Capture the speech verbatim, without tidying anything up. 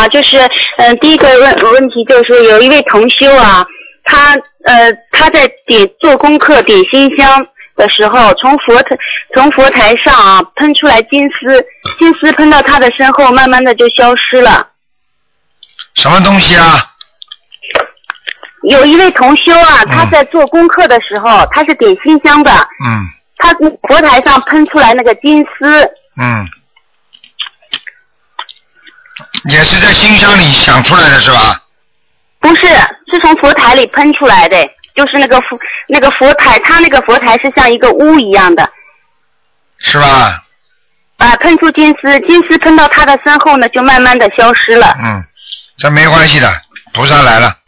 啊，就是嗯、呃，第一个问问题就是有一位同修啊，他呃他在点做功课点心香的时候，从佛台从佛台上啊喷出来金丝，金丝喷到他的身后，慢慢的就消失了。 什么东西啊？ 有一位同修啊，他在做功课的时候，嗯、他是点心香的， 嗯， 他佛台上喷出来那个金丝， 嗯，也是在心香里想出来的是吧？ 不是，是从佛台里喷出来的，就是那个佛那个佛台，他那个佛台是像一个屋一样的， 是吧？ 啊，喷出金丝，金丝喷到他的身后呢，就慢慢的消失了。 嗯，这没关系的，菩萨来了。